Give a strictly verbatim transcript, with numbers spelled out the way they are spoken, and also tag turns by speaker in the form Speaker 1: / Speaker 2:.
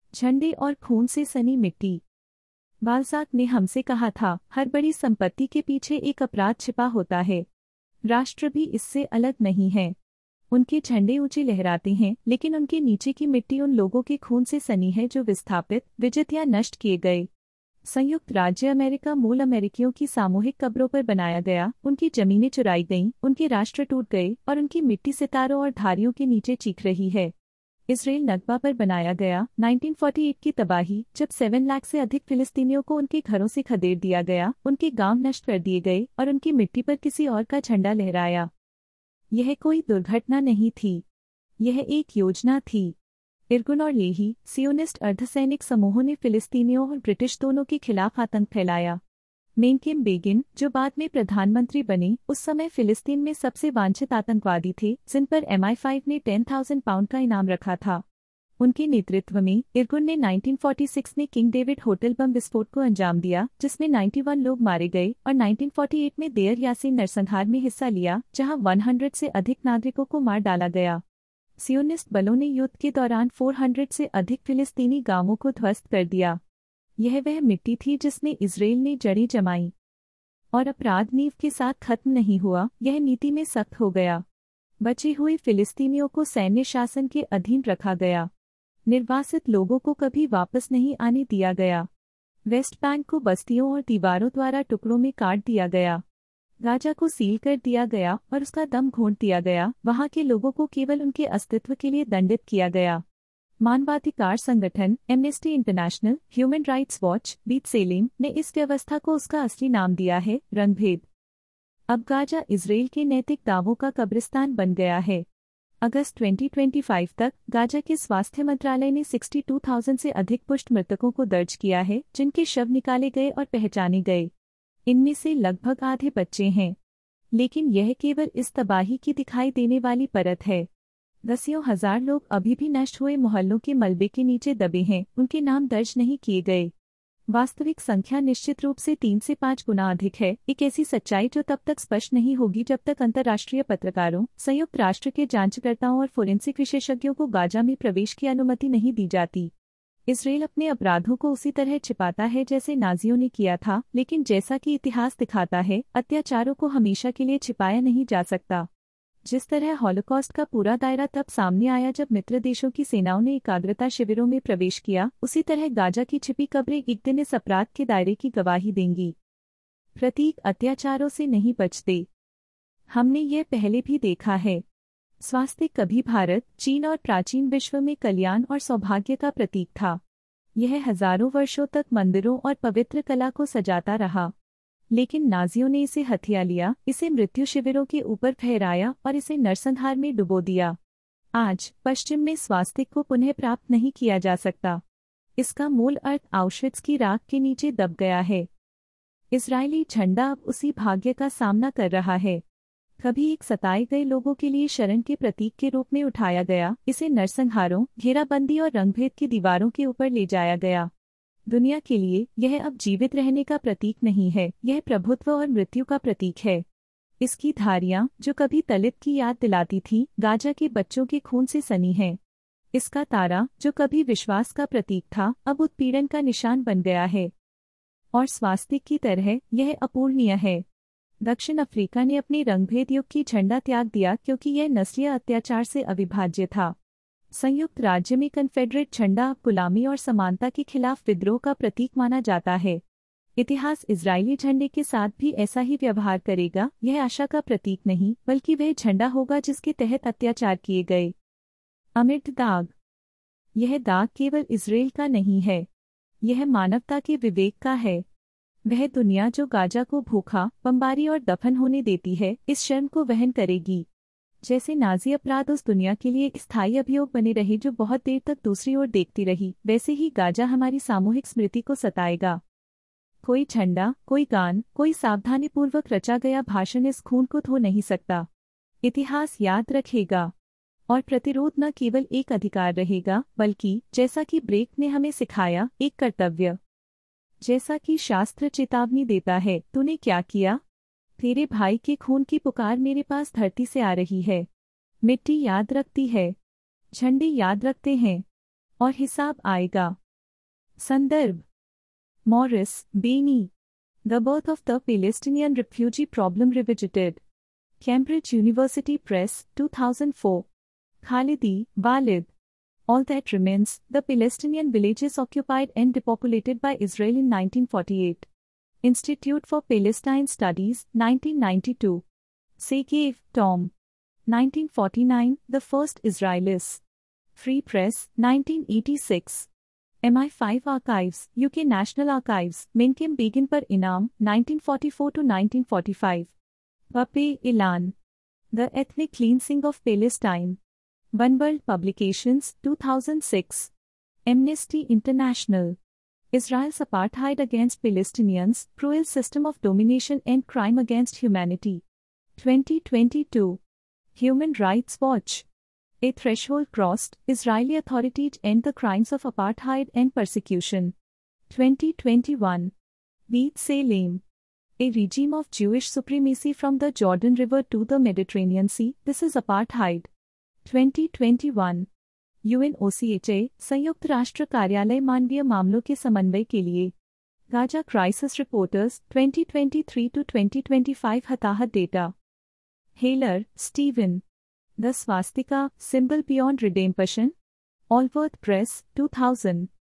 Speaker 1: झंडे और खून से सनी मिट्टी। बाल्ज़ाक ने हमसे कहा था, हर बड़ी संपत्ति के पीछे एक अपराध छिपा होता है। राष्ट्र भी इससे अलग नहीं है। उनके झंडे ऊंचे लहराते हैं, लेकिन उनके नीचे की मिट्टी उन लोगों के खून से सनी है जो विस्थापित, विजित या नष्ट किए गए। संयुक्त राज्य अमेरिका मूल अमेरिकियों की सामूहिक कब्रों पर बनाया गया, उनकी जमीनें चुराई गईं, उनके राष्ट्र टूट गए और उनकी मिट्टी सितारों और धारियों के नीचे चीख रही है। इसराइल नक्बा पर बनाया गया, उन्नीस सौ अड़तालीस की तबाही, जब सात लाख से अधिक फिलिस्तीनियों को उनके घरों से खदेड़ दिया गया, उनके गांव नष्ट कर दिए गए और उनकी मिट्टी पर किसी और का झंडा लहराया। यह कोई दुर्घटना नहीं थी, यह एक योजना थी। इरगुन और लेही, सियोनिस्ट अर्धसैनिक समूहों ने फिलिस्तीनियों और ब्रिटिश दोनों के खिलाफ आतंक फैलाया। मेनकेम बेगिन, जो बाद में प्रधानमंत्री बने, उस समय फिलिस्तीन में सबसे वांछित आतंकवादी थे, जिन पर एम आई फाइव ने दस हज़ार पाउंड का इनाम रखा था। उनके नेतृत्व में इरगुन ने उन्नीस सौ छियालीस में किंग डेविड होटल बम विस्फोट को अंजाम दिया, जिसमें इक्यानवे लोग मारे गए, और उन्नीस सौ अड़तालीस में देयर यासीन नरसंहार में हिस्सा लिया, जहां सौ से अधिक नागरिकों को मार डाला गया। सियोनिस्ट बलों ने युद्ध के दौरान चार सौ से अधिक फिलिस्तीनी गांवों को ध्वस्त कर दिया। यह वह मिट्टी थी जिसमें इजराइल ने जड़ी जमाई। और अपराध नींव के साथ खत्म नहीं हुआ, यह नीति में सख्त हो गया। बचे हुए फिलिस्तीनियों को सैन्य शासन के अधीन रखा गया। निर्वासित लोगों को कभी वापस नहीं आने दिया गया। वेस्ट बैंक को बस्तियों और दीवारों द्वारा टुकड़ों में काट दिया गया। गाजा को सील कर दिया गया और उसका दम घोंट दिया गया। वहां के लोगों को केवल उनके अस्तित्व के लिए दंडित किया गया। मानवाधिकार संगठन Amnesty International, Human Rights Watch, B'Tselem ने इस व्यवस्था को उसका असली नाम दिया है, रंगभेद। अब गाजा इजराइल के नैतिक दावों का कब्रिस्तान बन गया है। अगस्त दो हज़ार पच्चीस तक गाजा के स्वास्थ्य मंत्रालय ने बासठ हज़ार से अधिक पुष्ट मृतकों को दर्ज किया है, जिनके शव निकाले गए और पहचाने गए। इनमें से लगभग आधे बच्चे हैं। लेकिन यह केवल इस तबाही की दिखाई देने वाली परत है। दसियों हजार लोग अभी भी नष्ट हुए मोहल्लों के मलबे के नीचे दबे हैं, उनके नाम दर्ज नहीं किए गए। वास्तविक संख्या निश्चित रूप से तीन से पाँच गुना अधिक है, एक ऐसी सच्चाई जो तब तक स्पष्ट नहीं होगी जब तक अंतर्राष्ट्रीय पत्रकारों, संयुक्त राष्ट्र के जांचकर्ताओं और फोरेंसिक विशेषज्ञों को गाजा में प्रवेश की अनुमति नहीं दी जाती। इसराइल अपने अपराधों को उसी तरह छिपाता है जैसे नाजियों ने किया था, लेकिन जैसा कि इतिहास दिखाता है, अत्याचारों को हमेशा के लिए छिपाया नहीं जा सकता। जिस तरह हॉलोकॉस्ट का पूरा दायरा तब सामने आया जब मित्र देशों की सेनाओं ने एकाग्रता शिविरों में प्रवेश किया, उसी तरह गाजा की छिपी कब्रें एक दिन इस अपराध के दायरे की गवाही देंगी। प्रतीक अत्याचारों से नहीं बचते। हमने यह पहले भी देखा है। स्वास्तिक कभी भारत, चीन और प्राचीन विश्व में कल्याण और सौभाग्य का प्रतीक था। यह हजारों वर्षों तक मंदिरों और पवित्र कला को सजाता रहा। लेकिन नाजियों ने इसे हथिया लिया, इसे मृत्यु शिविरों के ऊपर फहराया और इसे नरसंहार में डुबो दिया। आज पश्चिम में स्वास्तिक को पुनः प्राप्त नहीं किया जा सकता। इसका मूल अर्थ आउशविट्स की राख के नीचे दब गया है। इजरायली झंडा अब उसी भाग्य का सामना कर रहा है। कभी एक सताए गए लोगों के लिए शरण के प्रतीक के रूप में उठाया गया, इसे नरसंहारों, घेराबंदी और रंगभेद की दीवारों के ऊपर ले जाया गया। दुनिया के लिए यह अब जीवित रहने का प्रतीक नहीं है, यह प्रभुत्व और मृत्यु का प्रतीक है। इसकी धारियां, जो कभी तलित की याद दिलाती थीं, गाजा के बच्चों के खून से सनी है। इसका तारा, जो कभी विश्वास का प्रतीक था, अब उत्पीड़न का निशान बन गया है। और स्वास्तिक की तरह यह अपूर्णीय है। दक्षिण अफ्रीका ने अपने रंगभेद युग की झंडा त्याग दिया क्योंकि यह नस्लीय अत्याचार से अविभाज्य था। संयुक्त राज्य में कन्फेडरेट झंडा अब गुलामी और समानता के खिलाफ विद्रोह का प्रतीक माना जाता है। इतिहास इजरायली झंडे के साथ भी ऐसा ही व्यवहार करेगा। यह आशा का प्रतीक नहीं, बल्कि वह झंडा होगा जिसके तहत अत्याचार किए गए। अमिट दाग। यह दाग केवल इजराइल का नहीं है, यह मानवता के विवेक का है। वह दुनिया जो गाजा को भूखा, बमबारी और दफन होने देती है, इस शर्म को वहन करेगी। जैसे नाजी अपराध उस दुनिया के लिए एक स्थायी अभियोग बने रहे जो बहुत देर तक दूसरी ओर देखती रही, वैसे ही गाजा हमारी सामूहिक स्मृति को सताएगा। कोई झंडा, कोई गान, कोई सावधानीपूर्वक रचा गया भाषण इस खून को धो नहीं सकता। इतिहास याद रखेगा। और प्रतिरोध न केवल एक अधिकार रहेगा, बल्कि जैसा कि ब्रेक ने हमें सिखाया, एक कर्तव्य। जैसा कि शास्त्र चेतावनी देता है, तूने क्या किया? तेरे भाई के खून की पुकार मेरे पास धरती से आ रही है। मिट्टी याद रखती है, झंडे याद रखते हैं, और हिसाब आएगा। संदर्भ Morris, Benny, the birth of the Palestinian refugee problem revisited, Cambridge University Press, two thousand four. Khalidi, Walid, All That Remains, The Palestinian Villages Occupied and Depopulated by Israel in nineteen forty-eight. Institute for Palestine Studies, nineteen ninety-two. Segev, Tom. nineteen forty-nine, The First Israelis. Free Press, nineteen eighty-six. M I five Archives, U K National Archives, Menachem Begin par Inam, nineteen forty-four to nineteen forty-five. Pape, Ilan. The Ethnic Cleansing of Palestine. One World Publications, two thousand six. Amnesty International. Israel's Apartheid Against Palestinians, Cruel System of Domination and Crime Against Humanity. twenty twenty-two. Human Rights Watch. A Threshold Crossed, Israeli Authorities End the Crimes of Apartheid and Persecution. twenty twenty-one. Beat Salem. A regime of Jewish supremacy from the Jordan River to the Mediterranean Sea, this is apartheid. twenty twenty-one. U N O C H A, संयुक्त राष्ट्र कार्यालय मानवीय मामलों के समन्वय के लिए। Gaza crisis reporters, twenty twenty-three to twenty twenty-five हताहत data. Heller, Steven. The swastika, symbol beyond redemption. Allworth Press, two thousand.